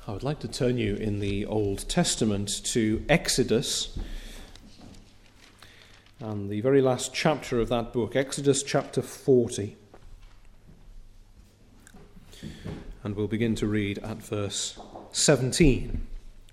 I would like to turn you in the Old Testament to Exodus, and the very last chapter of that book, Exodus chapter 40. And we'll begin to read at verse 17.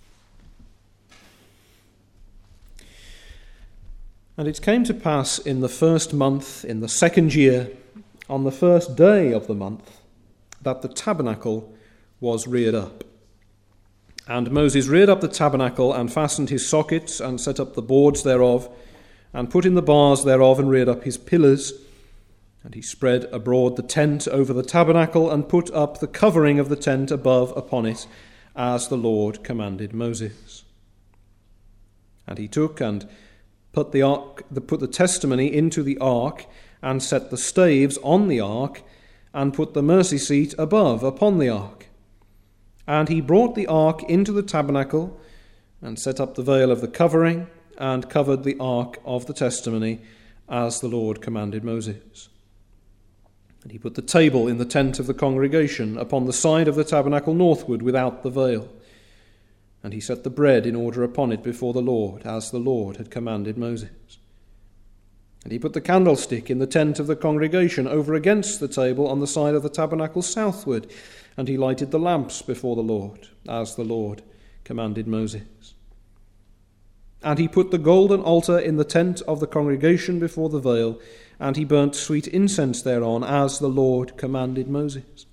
And it came to pass in the first month, in the second year, on the first day of the month, that the tabernacle was reared up. And Moses reared up the tabernacle, and fastened his sockets, and set up the boards thereof, and put in the bars thereof, and reared up his pillars. And he spread abroad the tent over the tabernacle, and put up the covering of the tent above upon it, as the Lord commanded Moses. And he took and put the testimony into the ark, and set the staves on the ark, and put the mercy seat above upon the ark. And he brought the ark into the tabernacle, and set up the veil of the covering, and covered the ark of the testimony, as the Lord commanded Moses. And he put the table in the tent of the congregation, upon the side of the tabernacle northward, without the veil. And he set the bread in order upon it before the Lord, as the Lord had commanded Moses. And he put the candlestick in the tent of the congregation, over against the table on the side of the tabernacle southward. And he lighted the lamps before the Lord, as the Lord commanded Moses. And he put the golden altar in the tent of the congregation before the veil, and he burnt sweet incense thereon, as the Lord commanded Moses.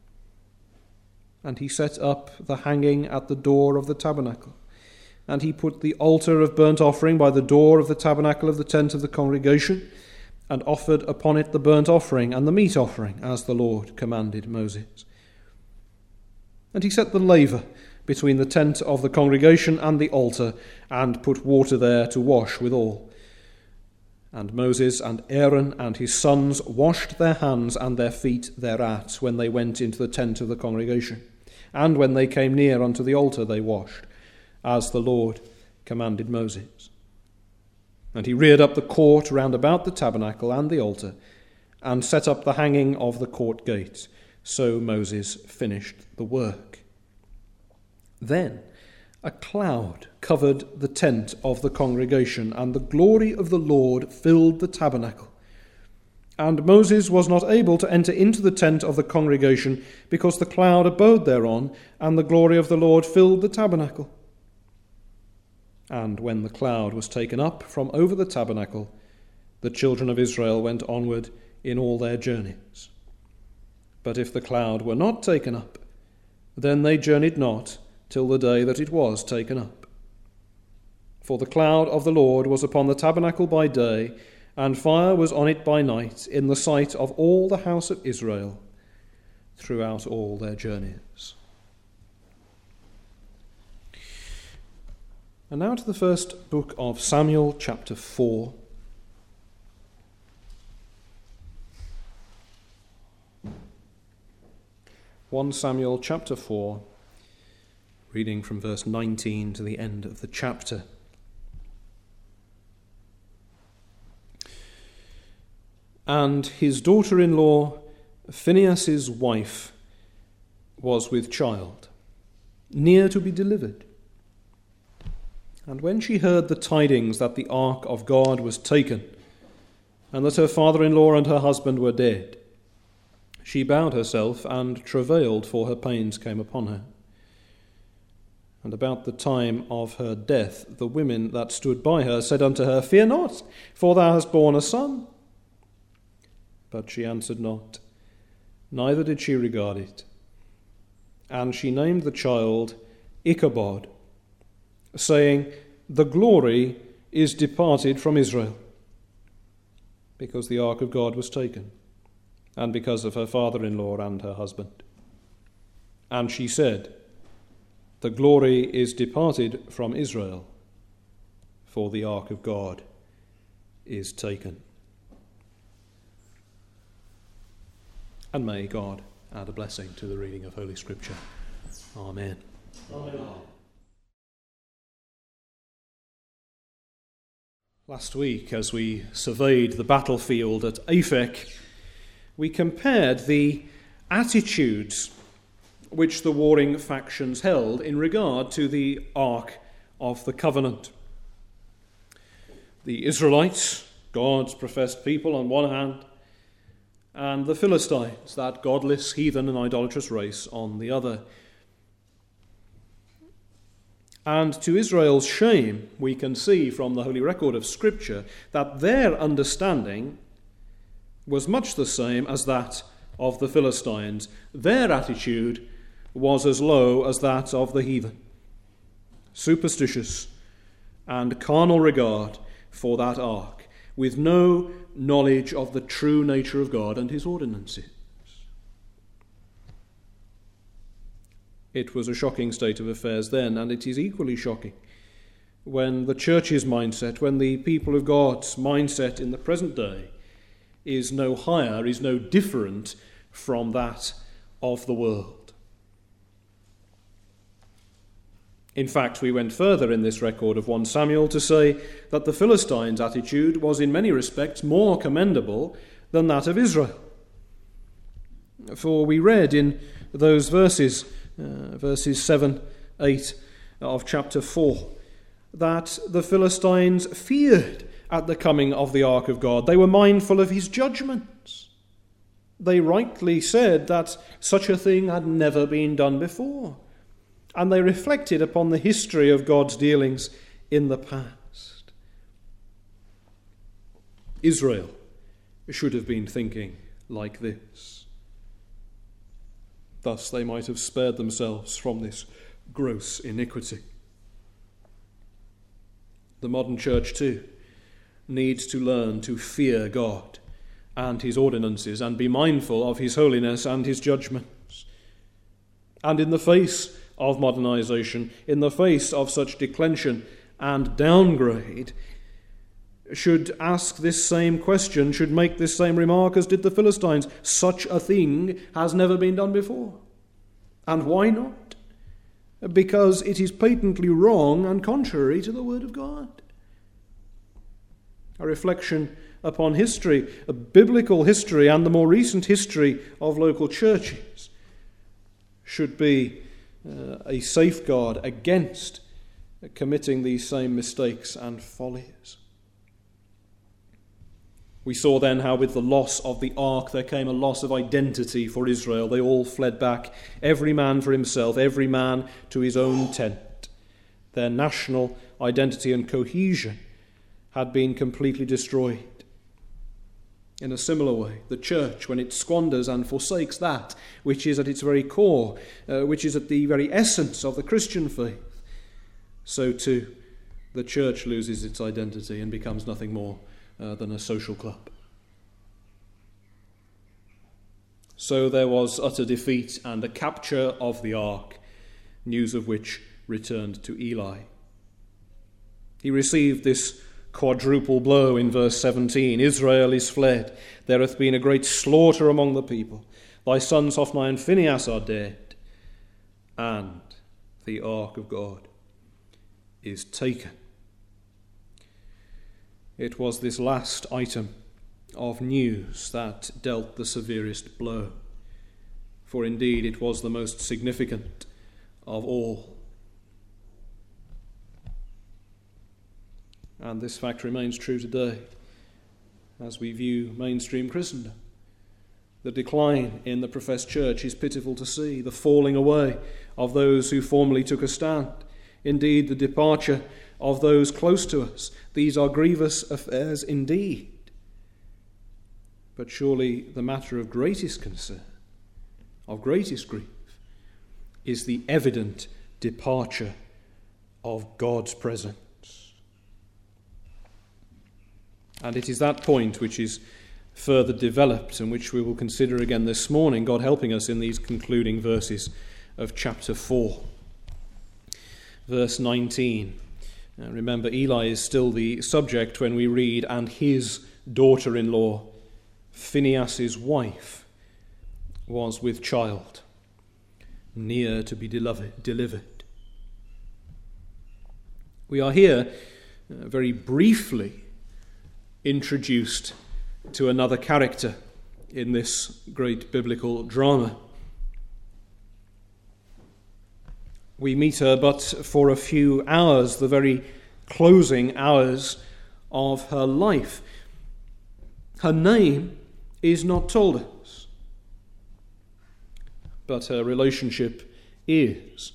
And he set up the hanging at the door of the tabernacle. And he put the altar of burnt offering by the door of the tabernacle of the tent of the congregation, and offered upon it the burnt offering and the meat offering, as the Lord commanded Moses. And he set the laver between the tent of the congregation and the altar, and put water there to wash withal. And Moses and Aaron and his sons washed their hands and their feet thereat, when they went into the tent of the congregation. And when they came near unto the altar they washed, as the Lord commanded Moses. And he reared up the court round about the tabernacle and the altar, and set up the hanging of the court gate. So Moses finished the work. Then a cloud covered the tent of the congregation, and the glory of the Lord filled the tabernacle. And Moses was not able to enter into the tent of the congregation, because the cloud abode thereon, and the glory of the Lord filled the tabernacle. And when the cloud was taken up from over the tabernacle, the children of Israel went onward in all their journeys. But if the cloud were not taken up, then they journeyed not till the day that it was taken up. For the cloud of the Lord was upon the tabernacle by day, and fire was on it by night, in the sight of all the house of Israel, throughout all their journeys. And now to the first book of Samuel, chapter 4. Samuel chapter 4, reading from verse 19 to the end of the chapter. And his daughter-in-law, Phinehas' wife, was with child, near to be delivered. And when she heard the tidings that the ark of God was taken, and that her father-in-law and her husband were dead, she bowed herself and travailed, for her pains came upon her. And about the time of her death, the women that stood by her said unto her, Fear not, for thou hast borne a son. But she answered not, neither did she regard it. And she named the child Ichabod, saying, The glory is departed from Israel, because the ark of God was taken, and because of her father-in-law and her husband. And she said, The glory is departed from Israel, for the ark of God is taken. And may God add a blessing to the reading of Holy Scripture. Amen. Amen. Last week, as we surveyed the battlefield at Aphek, we compared the attitudes which the warring factions held in regard to the Ark of the Covenant. The Israelites, God's professed people on one hand, and the Philistines, that godless, heathen and idolatrous race, on the other. And to Israel's shame, we can see from the holy record of Scripture that their understanding was much the same as that of the Philistines. Their attitude was as low as that of the heathen, superstitious and carnal regard for that ark, with no knowledge of the true nature of God and his ordinances. It was a shocking state of affairs then, and it is equally shocking when the church's mindset, when the people of God's mindset in the present day is no higher, is no different from that of the world. In fact, we went further in this record of 1 Samuel to say that the Philistines' attitude was in many respects more commendable than that of Israel. For we read in those verses 7, 8 of chapter 4, that the Philistines feared at the coming of the ark of God. They were mindful of his judgments. They rightly said that such a thing had never been done before. And they reflected upon the history of God's dealings in the past. Israel should have been thinking like this. Thus they might have spared themselves from this gross iniquity. The modern church too needs to learn to fear God and his ordinances and be mindful of his holiness and his judgments. And in the face of modernization, in the face of such declension and downgrade, should ask this same question, should make this same remark as did the Philistines. Such a thing has never been done before. And why not? Because it is patently wrong and contrary to the Word of God. A reflection upon history, a biblical history, and the more recent history of local churches should be a safeguard against committing these same mistakes and follies. We saw then how with the loss of the ark there came a loss of identity for Israel. They all fled back, every man for himself, every man to his own tent. Their national identity and cohesion had been completely destroyed. In a similar way, the church, when it squanders and forsakes that which is at its very core, which is at the very essence of the Christian faith, so too the church loses its identity and becomes nothing more than a social club. So there was utter defeat and a capture of the ark, news of which returned to Eli. He received this quadruple blow in verse 17. Israel is fled. There hath been a great slaughter among the people. Thy sons Hophni and Phinehas are dead. And the ark of God is taken. It was this last item of news that dealt the severest blow. For indeed it was the most significant of all. And this fact remains true today as we view mainstream Christendom. The decline in the professed church is pitiful to see, the falling away of those who formerly took a stand. Indeed, the departure of those close to us. These are grievous affairs indeed. But surely the matter of greatest concern, of greatest grief, is the evident departure of God's presence. And it is that point which is further developed and which we will consider again this morning, God helping us in these concluding verses of chapter 4. Verse 19. Remember, Eli is still the subject when we read, and his daughter-in-law, Phinehas' wife, was with child, near to be delivered. We are here very briefly introduced to another character in this great biblical drama. We meet her but for a few hours, the very closing hours of her life. Her name is not told us, but her relationship is.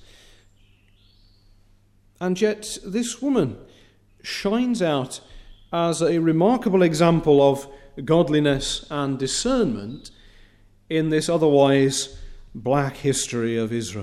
And yet this woman shines out as a remarkable example of godliness and discernment in this otherwise black history of Israel.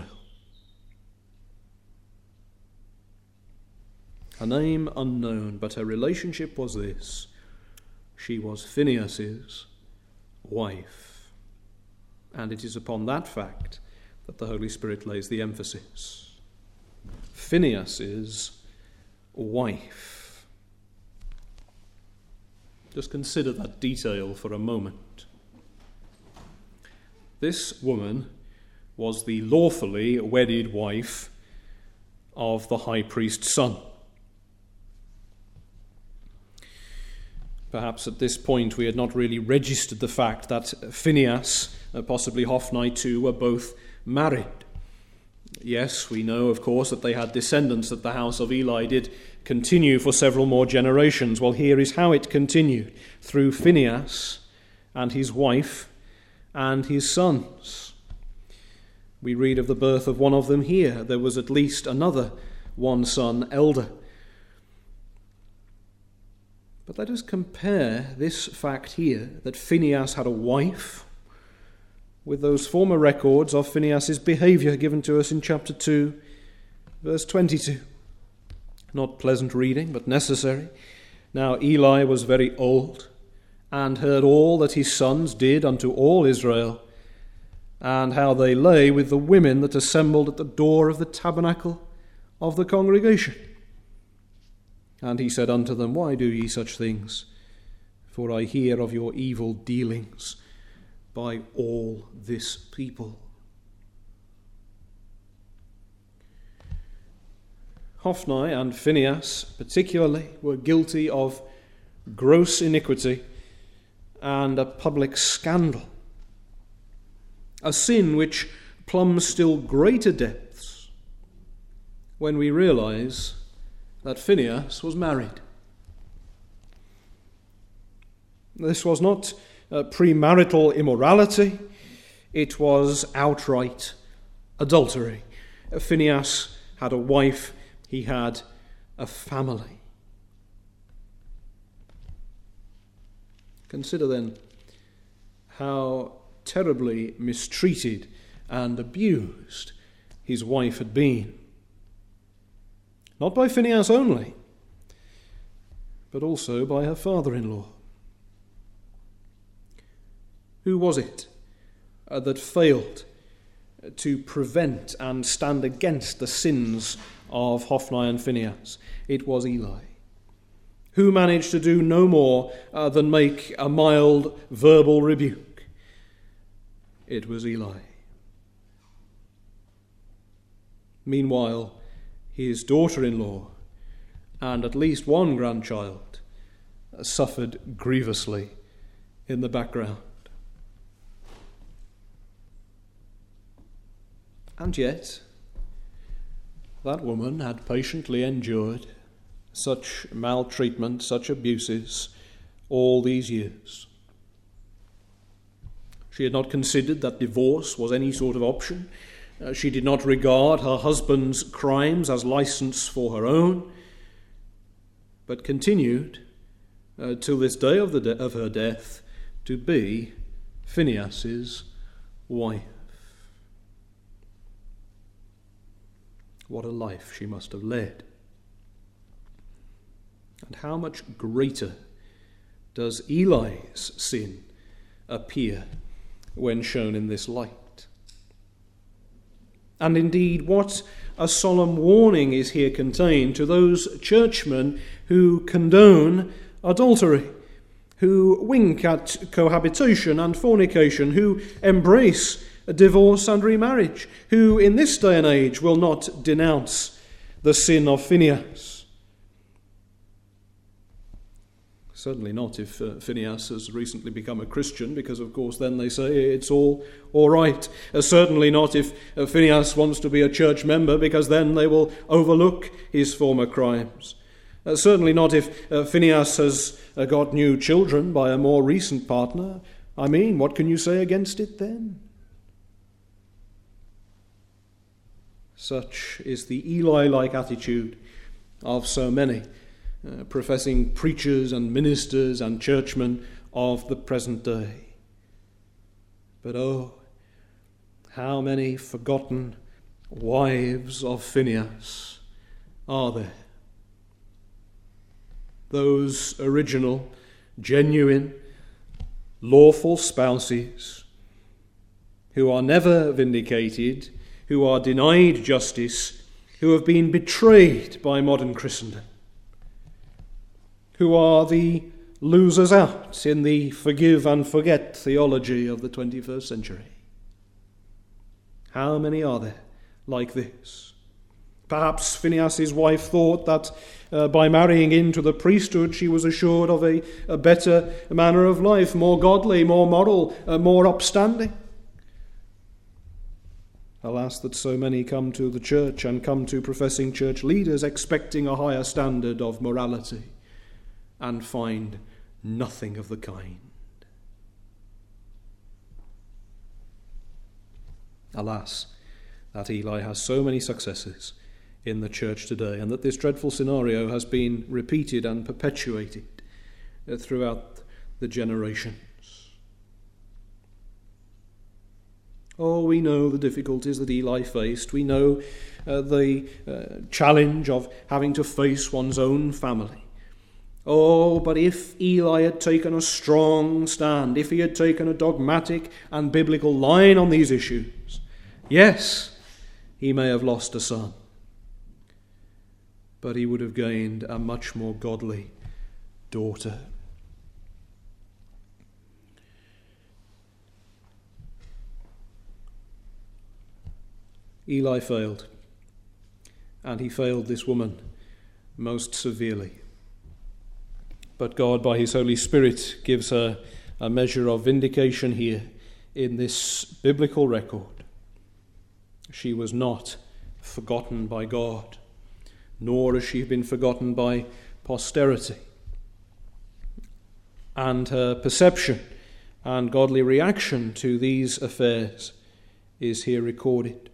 Her name unknown, but her relationship was this: she was Phinehas's wife. And it is upon that fact that the Holy Spirit lays the emphasis. Phinehas's wife. Just consider that detail for a moment. This woman was the lawfully wedded wife of the high priest's son. Perhaps at this point we had not really registered the fact that Phinehas, possibly Hophni too, were both married. Yes, we know, of course, that they had descendants, that the house of Eli did continue for several more generations. Well, here is how it continued: through Phinehas and his wife and his sons. We read of the birth of one of them here. There was at least another one son, elder. But let us compare this fact here, that Phinehas had a wife, with those former records of Phinehas's behavior given to us in chapter 2, verse 22. Not pleasant reading, but necessary. Now Eli was very old, and heard all that his sons did unto all Israel, and how they lay with the women that assembled at the door of the tabernacle of the congregation. And he said unto them, Why do ye such things? For I hear of your evil dealings by all this people. Hophni and Phinehas particularly were guilty of gross iniquity and a public scandal, a sin which plumbs still greater depths when we realize that Phinehas was married. This was not premarital immorality, it was outright adultery. Phinehas had a wife, he had a family. Consider then how terribly mistreated and abused his wife had been. Not by Phinehas only, but also by her father-in-law. Who was it that failed to prevent and stand against the sins of Hophni and Phinehas? It was Eli. Who managed to do no more than make a mild verbal rebuke? It was Eli. Meanwhile, his daughter-in-law and at least one grandchild suffered grievously in the background. And yet, that woman had patiently endured such maltreatment, such abuses, all these years. She had not considered that divorce was any sort of option. She did not regard her husband's crimes as license for her own, but continued, till this day of her death, to be Phinehas's wife. What a life she must have led. And how much greater does Eli's sin appear when shown in this light? And indeed, what a solemn warning is here contained to those churchmen who condone adultery, who wink at cohabitation and fornication, who embrace divorce and remarriage, who in this day and age will not denounce the sin of Phinehas. Certainly not if Phinehas has recently become a Christian, because of course then they say it's all right. Certainly not if Phinehas wants to be a church member, because then they will overlook his former crimes. Certainly not if Phinehas has got new children by a more recent partner. I mean, what can you say against it then? Such is the Eli-like attitude of so many professing preachers and ministers and churchmen of the present day. But oh, how many forgotten wives of Phinehas are there? Those original, genuine, lawful spouses who are never vindicated, who are denied justice, who have been betrayed by modern Christendom, who are the losers out in the forgive and forget theology of the 21st century. How many are there like this? Perhaps Phinehas' wife thought that by marrying into the priesthood she was assured of a better manner of life, more godly, more moral, more upstanding. Alas, that so many come to the church and come to professing church leaders expecting a higher standard of morality and find nothing of the kind. Alas, that Eli has so many successors in the church today, and that this dreadful scenario has been repeated and perpetuated throughout the generations. Oh, we know the difficulties that Eli faced. We know the challenge of having to face one's own family. Oh, but if Eli had taken a strong stand, if he had taken a dogmatic and biblical line on these issues, yes, he may have lost a son, but he would have gained a much more godly daughter. Eli failed, and he failed this woman most severely. But God, by his Holy Spirit, gives her a measure of vindication here in this biblical record. She was not forgotten by God, nor has she been forgotten by posterity. And her perception and godly reaction to these affairs is here recorded.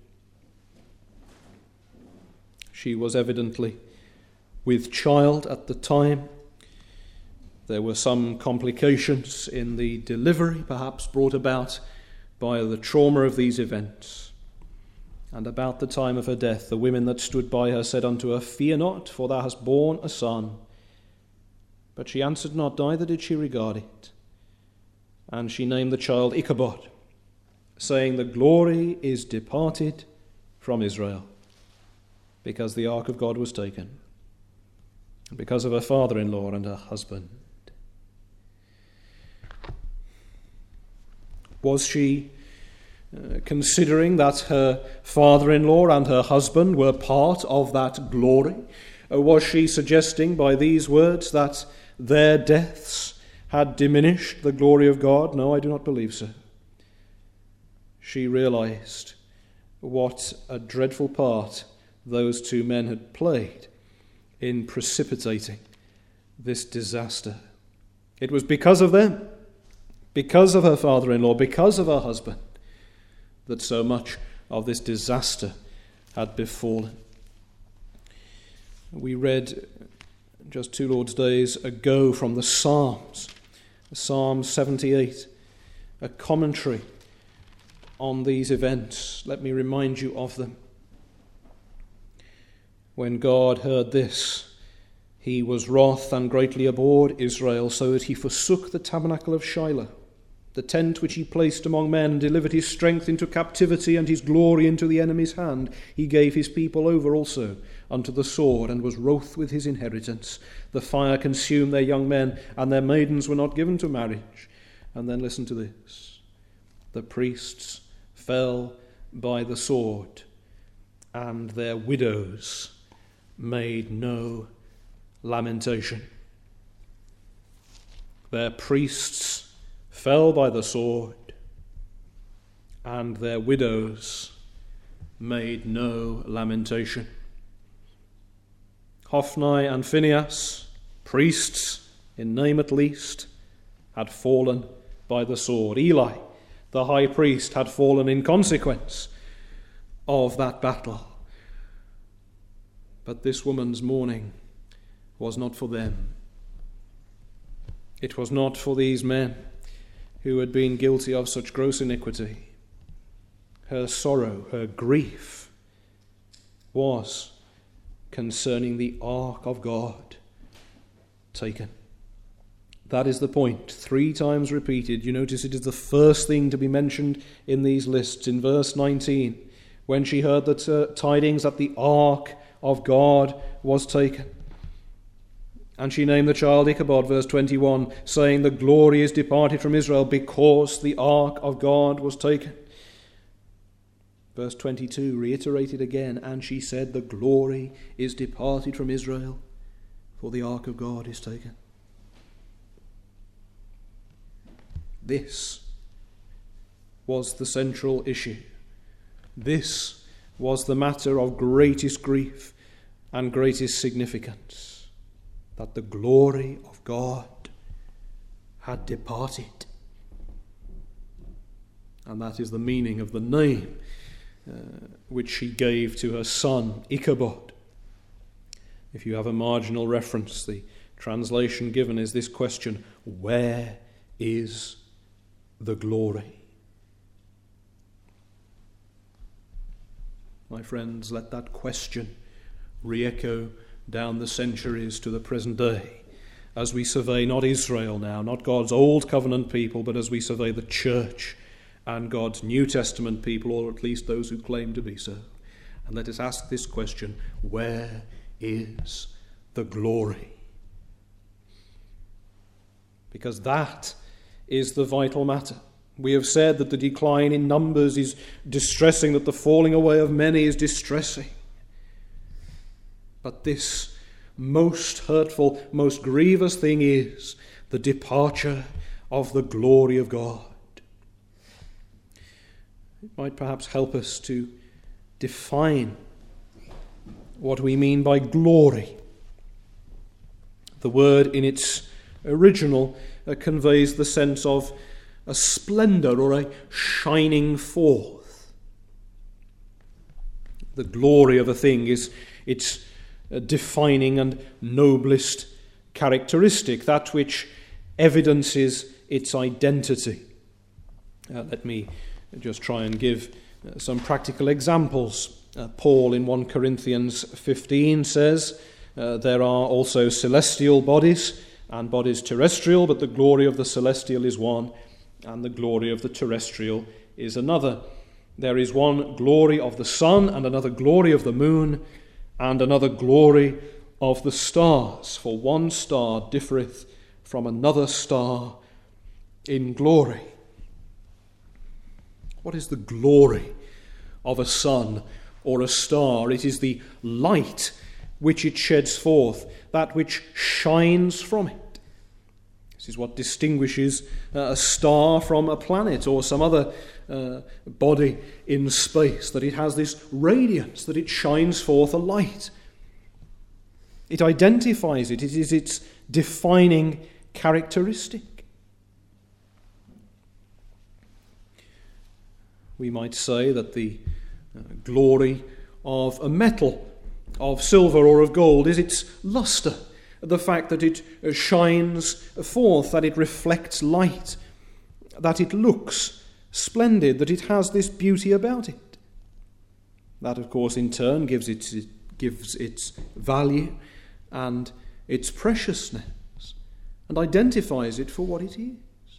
She was evidently with child at the time. There were some complications in the delivery, perhaps brought about by the trauma of these events. And about the time of her death, the women that stood by her said unto her, Fear not, for thou hast borne a son. But she answered not, neither did she regard it. And she named the child Ichabod, saying, The glory is departed from Israel, because the ark of God was taken, and because of her father-in-law and her husband. Was she considering that her father-in-law and her husband were part of that glory? Was she suggesting by these words that their deaths had diminished the glory of God? No, I do not believe so. She realized what a dreadful part those two men had played in precipitating this disaster. It was because of them, because of her father-in-law, because of her husband, that so much of this disaster had befallen. We read just 2 Lord's Days ago from the Psalms, Psalm 78, a commentary on these events. Let me remind you of them. When God heard this, he was wroth and greatly abhorred Israel, so that he forsook the tabernacle of Shiloh, the tent which he placed among men, and delivered his strength into captivity and his glory into the enemy's hand. He gave his people over also unto the sword, and was wroth with his inheritance. The fire consumed their young men, and their maidens were not given to marriage. And then listen to this. The priests fell by the sword, and their widows made no lamentation. Their priests fell by the sword, and their widows made no lamentation. Hophni and Phinehas, priests in name at least, had fallen by the sword. Eli, the high priest, had fallen in consequence of that battle. But this woman's mourning was not for them. It was not for these men who had been guilty of such gross iniquity. Her sorrow, her grief, was concerning the ark of God taken. That is the point, 3 times repeated. You notice it is the first thing to be mentioned in these lists. In verse 19, when she heard the tidings that the ark of God was taken. And she named the child Ichabod, verse 21, saying, the glory is departed from Israel because the ark of God was taken. Verse 22 reiterated again, and she said, the glory is departed from Israel, for the ark of God is taken. This was the central issue. This was the matter of greatest grief and greatest significance, that the glory of God had departed. And that is the meaning of the name which she gave to her son, Ichabod. If you have a marginal reference, the translation given is this question, where is the glory? My friends, let that question re-echo down the centuries to the present day, as we survey not Israel now, not God's old covenant people, but as we survey the church and God's New Testament people, or at least those who claim to be so. And let us ask this question, where is the glory? Because that is the vital matter. We have said that the decline in numbers is distressing, that the falling away of many is distressing. But this most hurtful, most grievous thing is the departure of the glory of God. It might perhaps help us to define what we mean by glory. The word in its original conveys the sense of a splendor or a shining forth. The glory of a thing is its defining and noblest characteristic, that which evidences its identity. Let me just try and give some practical examples. Paul in 1 Corinthians 15 says, there are also celestial bodies and bodies terrestrial, but the glory of the celestial is one, and the glory of the terrestrial is another. There is one glory of the sun, and another glory of the moon, and another glory of the stars. For one star differeth from another star in glory. What is the glory of a sun or a star? It is the light which it sheds forth, that which shines from it. This is what distinguishes a star from a planet or some other body in space, that it has this radiance, that it shines forth a light. It identifies it. It is its defining characteristic. We might say that the glory of a metal, of silver or of gold, is its luster, the fact that it shines forth, that it reflects light, that it looks splendid, that it has this beauty about it. That, of course, in turn gives its value and its preciousness and identifies it for what it is.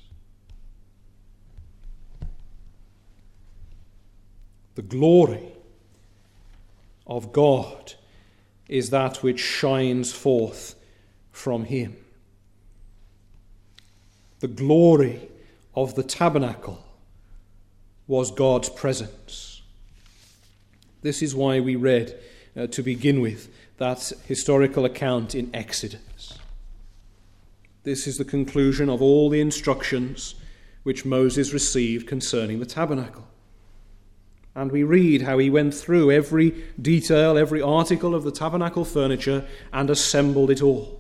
The glory of God is that which shines forth from him. The glory of the tabernacle was God's presence. This is why we read, to begin with, that historical account in Exodus. This is the conclusion of all the instructions which Moses received concerning the tabernacle. And we read how he went through every detail, every article of the tabernacle furniture and assembled it all.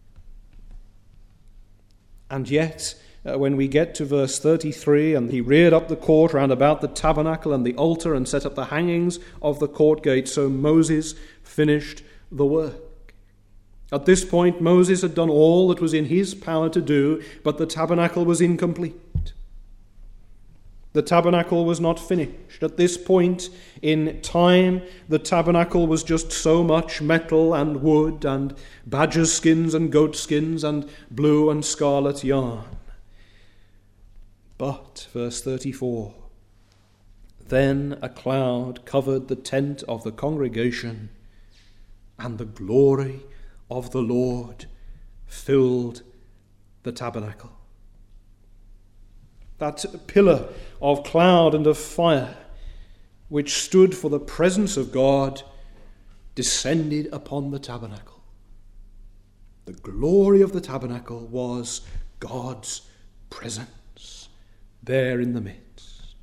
And yet, when we get to verse 33, and he reared up the court round about the tabernacle and the altar and set up the hangings of the court gate, so Moses finished the work. At this point, Moses had done all that was in his power to do, but the tabernacle was incomplete. The tabernacle was not finished. At this point in time, the tabernacle was just so much metal and wood and badger skins and goat skins and blue and scarlet yarn. But, verse 34, then a cloud covered the tent of the congregation, and the glory of the Lord filled the tabernacle. That pillar of cloud and of fire, which stood for the presence of God, descended upon the tabernacle. The glory of the tabernacle was God's presence there in the midst.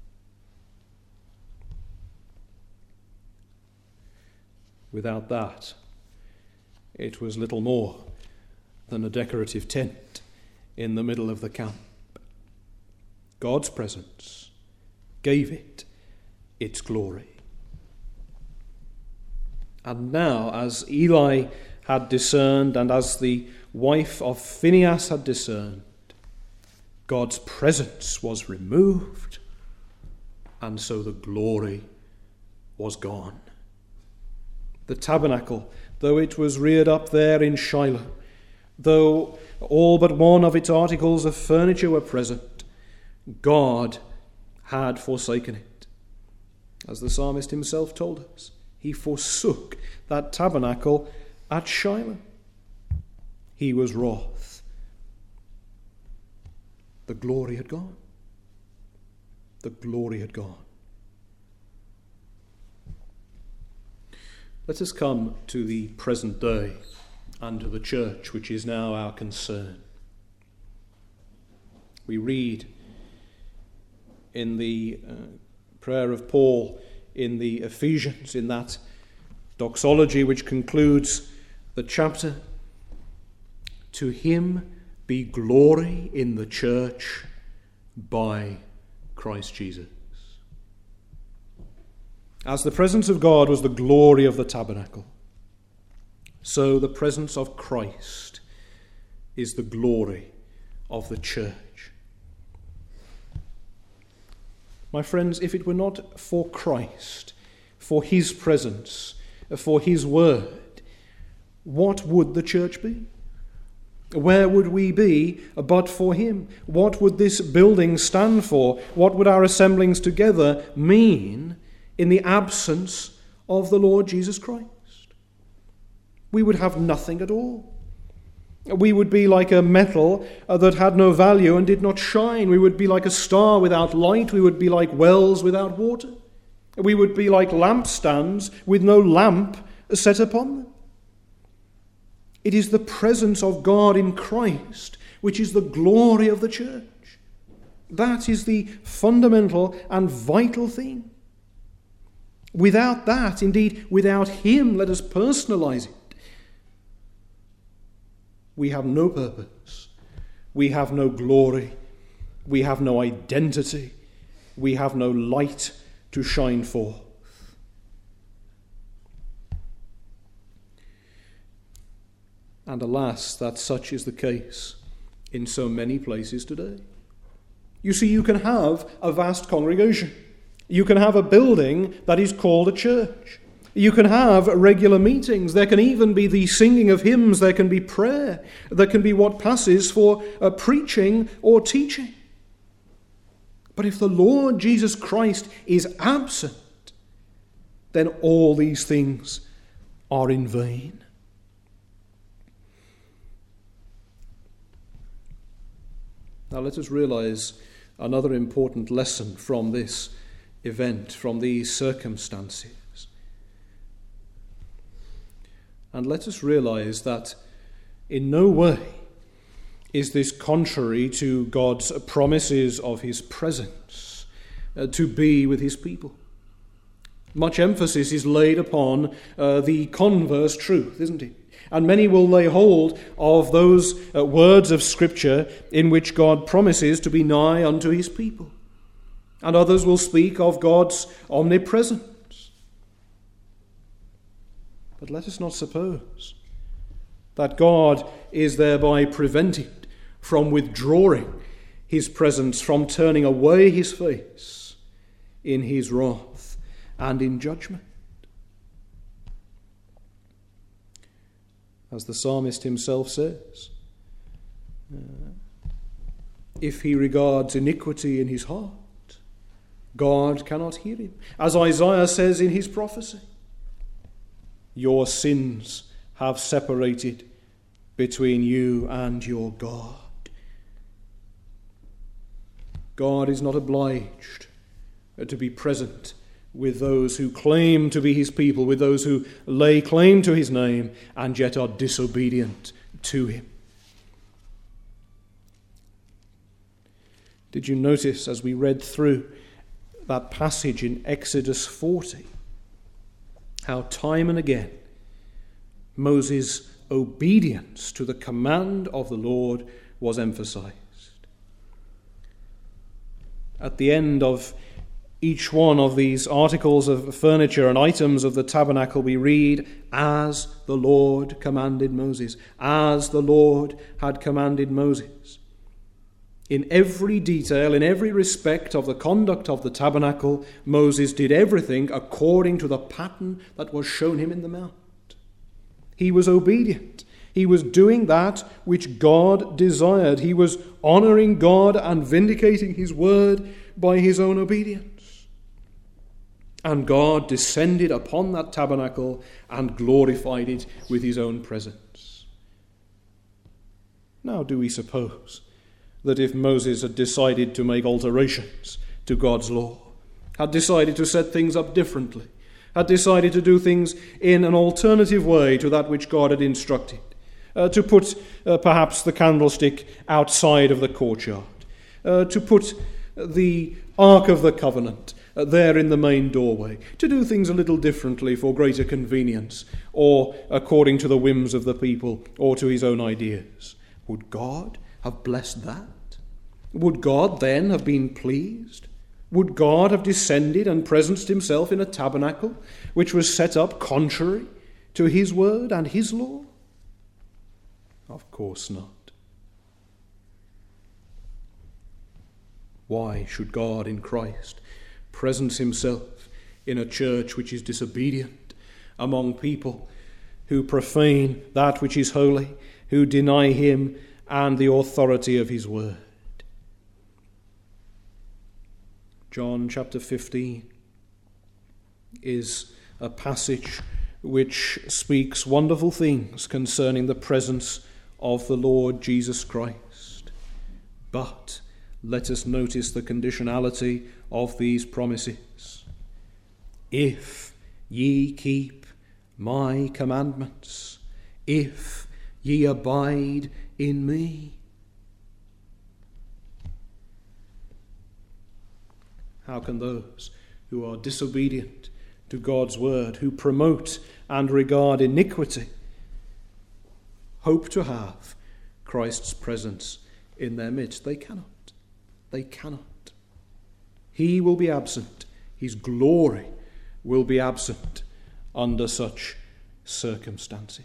Without that, it was little more than a decorative tent in the middle of the camp. God's presence gave it its glory. And now, as Eli had discerned, and as the wife of Phinehas had discerned, God's presence was removed, and so the glory was gone. The tabernacle, though it was reared up there in Shiloh, though all but one of its articles of furniture were present, God had forsaken it. As the psalmist himself told us, he forsook that tabernacle at Shiloh. He was wroth. The glory had gone. The glory had gone. Let us come to the present day and to the church, which is now our concern. We read in the prayer of Paul in the Ephesians, in that doxology which concludes the chapter, to him be glory in the church by Christ Jesus. As the presence of God was the glory of the tabernacle, so the presence of Christ is the glory of the church. My friends, if it were not for Christ, for his presence, for his word, what would the church be? Where would we be but for him? What would this building stand for? What would our assemblings together mean in the absence of the Lord Jesus Christ? We would have nothing at all. We would be like a metal that had no value and did not shine. We would be like a star without light. We would be like wells without water. We would be like lampstands with no lamp set upon them. It is the presence of God in Christ which is the glory of the church. That is the fundamental and vital thing. Without that, indeed, without him, let us personalize it, we have no purpose, we have no glory, we have no identity, we have no light to shine forth. And alas, that such is the case in so many places today. You see, you can have a vast congregation. You can have a building that is called a church. You can have regular meetings. There can even be the singing of hymns. There can be prayer. There can be what passes for preaching or teaching. But if the Lord Jesus Christ is absent, then all these things are in vain. Now let us realize another important lesson from this event, from these circumstances. And let us realize that in no way Is this contrary to God's promises of his presence to be with his people? Much emphasis is laid upon the converse truth, isn't it? And many will lay hold of those words of Scripture in which God promises to be nigh unto his people. And others will speak of God's omnipresence. But let us not suppose that God is thereby prevented from withdrawing his presence, from turning away his face in his wrath and in judgment. As the psalmist himself says, if he regards iniquity in his heart, God cannot hear him. As Isaiah says in his prophecy, your sins have separated between you and your God. God is not obliged to be present with those who claim to be his people, with those who lay claim to his name and yet are disobedient to him. Did you notice as we read through that passage in Exodus 40 how time and again Moses' obedience to the command of the Lord was emphasized? At the end of each one of these articles of furniture and items of the tabernacle, we read, as the Lord commanded Moses, as the Lord had commanded Moses. In every detail, in every respect of the conduct of the tabernacle, Moses did everything according to the pattern that was shown him in the mount. He was obedient. He was doing that which God desired. He was honoring God and vindicating his word by his own obedience. And God descended upon that tabernacle and glorified it with his own presence. Now, do we suppose that if Moses had decided to make alterations to God's law, had decided to set things up differently, had decided to do things in an alternative way to that which God had instructed, to put perhaps the candlestick outside of the courtyard, to put the Ark of the Covenant there in the main doorway, to do things a little differently for greater convenience, or according to the whims of the people, or to his own ideas, would God have blessed that? Would God then have been pleased? Would God have descended and presenced himself in a tabernacle which was set up contrary to his word and his law? Of course not. Why should God in Christ presence himself in a church which is disobedient, among people who profane that which is holy, who deny him and the authority of his word? John chapter 15 is a passage which speaks wonderful things concerning the presence of the Lord Jesus Christ. But let us notice the conditionality of these promises. If ye keep my commandments, if ye abide in me. How can those who are disobedient to God's word, who promote and regard iniquity, hope to have Christ's presence in their midst? They cannot. They cannot. He will be absent. His glory will be absent under such circumstances.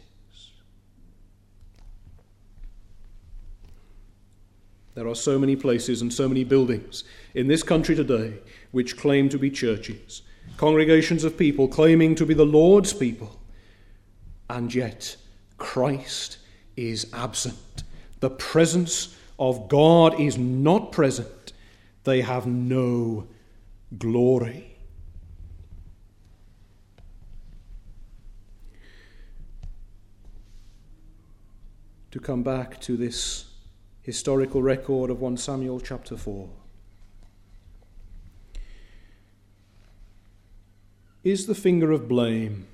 There are so many places and so many buildings in this country today which claim to be churches, congregations of people claiming to be the Lord's people, and yet Christ is absent. The presence of God is not present. They have no glory. To come back to this historical record of 1 Samuel chapter 4. Is the finger of blame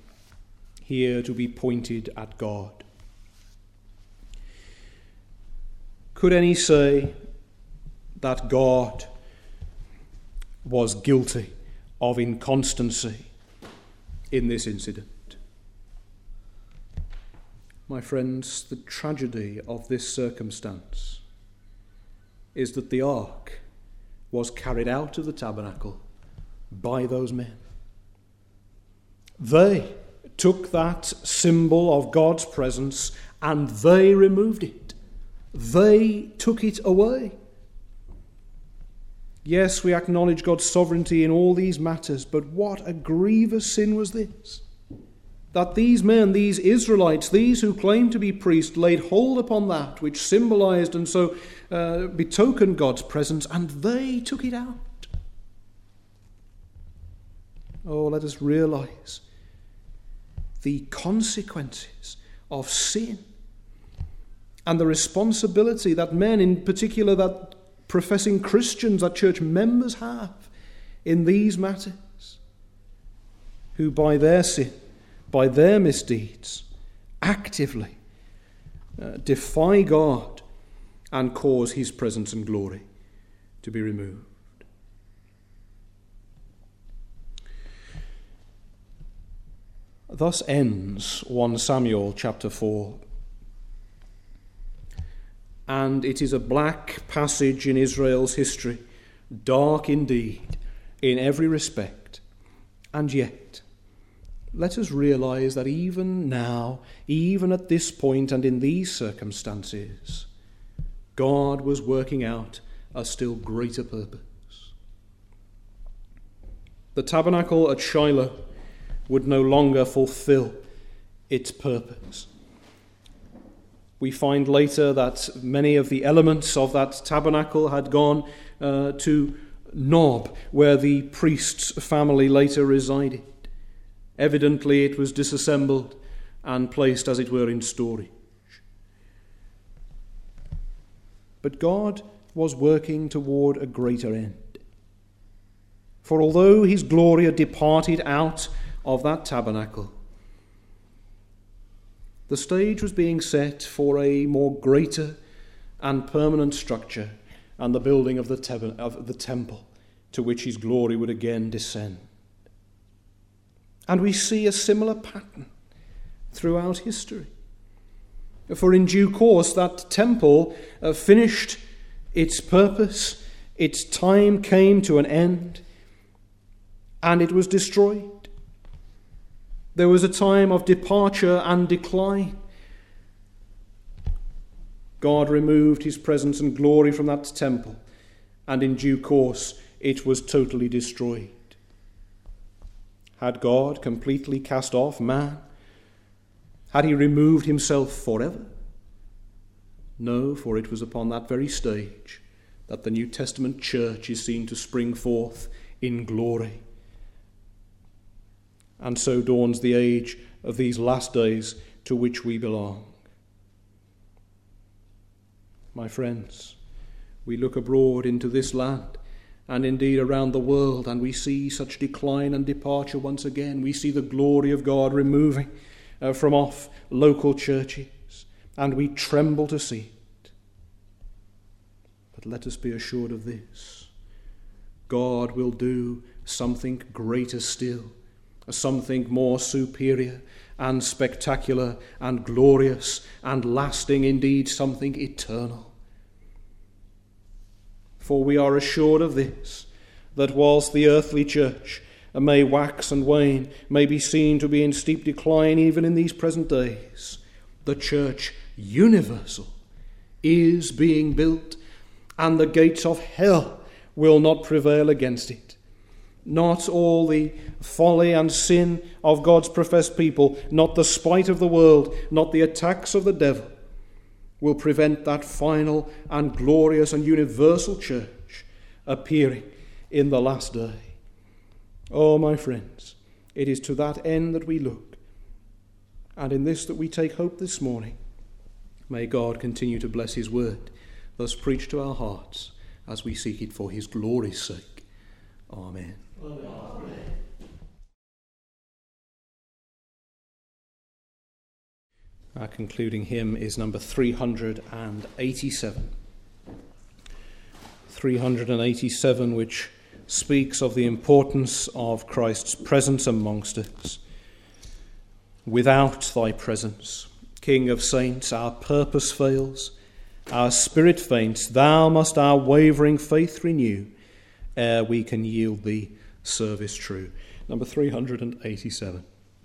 here to be pointed at God? Could any say that God was guilty of inconstancy in this incident? My friends, the tragedy of this circumstance is that the ark was carried out of the tabernacle by those men. They took that symbol of God's presence and they removed it. They took it away. Yes, we acknowledge God's sovereignty in all these matters, but what a grievous sin was this? That these men, these Israelites, these who claimed to be priests, laid hold upon that which symbolized and so betokened God's presence, and they took it out. Oh, let us realize the consequences of sin and the responsibility that men, in particular that professing Christians, that church members have in these matters, who by their sin, by their misdeeds, actively defy God and cause his presence and glory to be removed. Thus ends 1 Samuel chapter 4. And it is a black passage in Israel's history, dark indeed in every respect. And yet, let us realize that even now, even at this point and in these circumstances, God was working out a still greater purpose. The tabernacle at Shiloh would no longer fulfill its purpose. We find later that many of the elements of that tabernacle had gone to Nob, where the priest's family later resided. Evidently, it was disassembled and placed, as it were, in storage. But God was working toward a greater end. For although his glory had departed out of that tabernacle, the stage was being set for a more greater and permanent structure and the building of the temple to which his glory would again descend. And we see a similar pattern throughout history. For in due course that temple finished its purpose, its time came to an end, and it was destroyed. There was a time of departure and decline. God removed his presence and glory from that temple, and in due course it was totally destroyed. Had God completely cast off man? Had he removed himself forever? No, for it was upon that very stage that the New Testament church is seen to spring forth in glory. And so dawns the age of these last days to which we belong. My friends, we look abroad into this land and indeed around the world, and we see such decline and departure once again. We see the glory of God removing from off local churches, and we tremble to see it. But let us be assured of this: God will do something greater still, something more superior and spectacular and glorious and lasting, indeed something eternal. For we are assured of this, that whilst the earthly church may wax and wane, may be seen to be in steep decline even in these present days, the church universal is being built, and the gates of hell will not prevail against it. Not all the folly and sin of God's professed people, not the spite of the world, not the attacks of the devil, will prevent that final and glorious and universal church appearing in the last day. Oh, my friends, it is to that end that we look, and in this that we take hope this morning. May God continue to bless his word, thus preached to our hearts, as we seek it for his glory's sake. Amen. Amen. Our concluding hymn is number 387. 387, which speaks of the importance of Christ's presence amongst us. Without thy presence, King of saints, our purpose fails, our spirit faints. Thou must our wavering faith renew, ere we can yield thee service true. Number 387.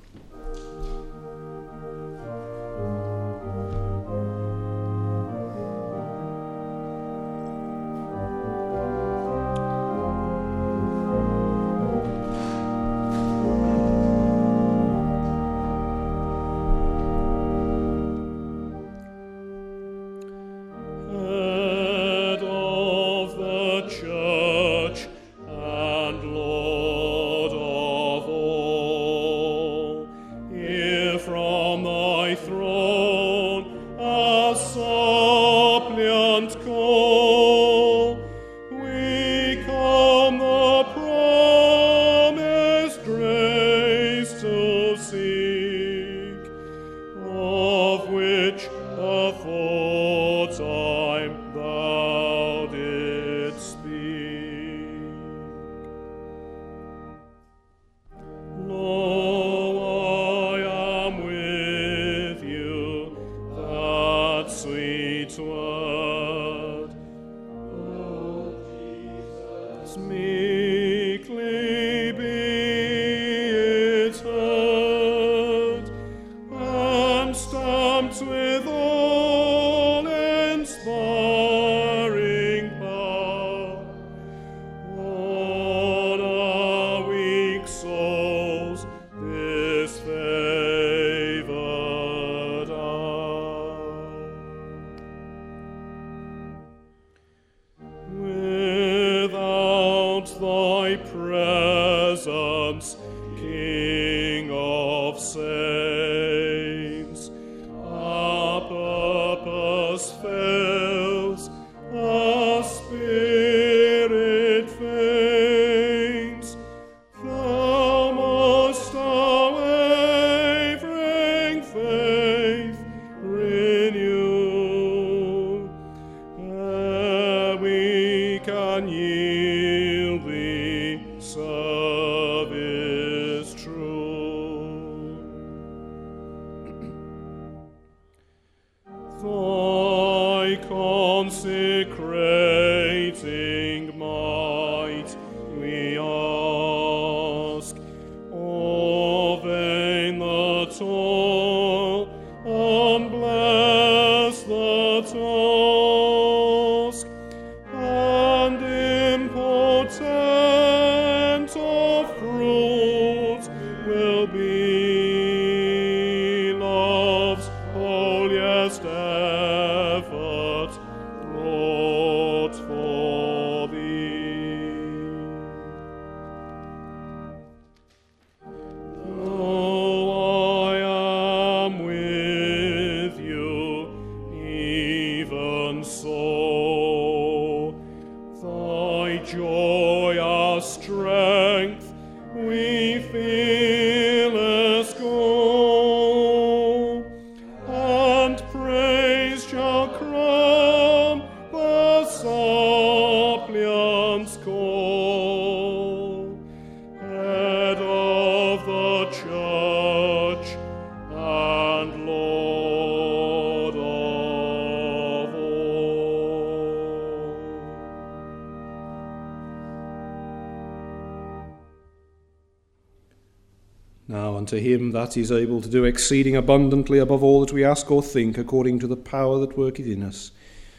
Now unto him that is able to do exceeding abundantly above all that we ask or think, according to the power that worketh in us,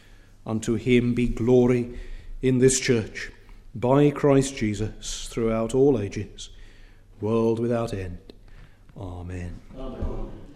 unto him be glory in this church, by Christ Jesus, throughout all ages, world without end. Amen. Amen.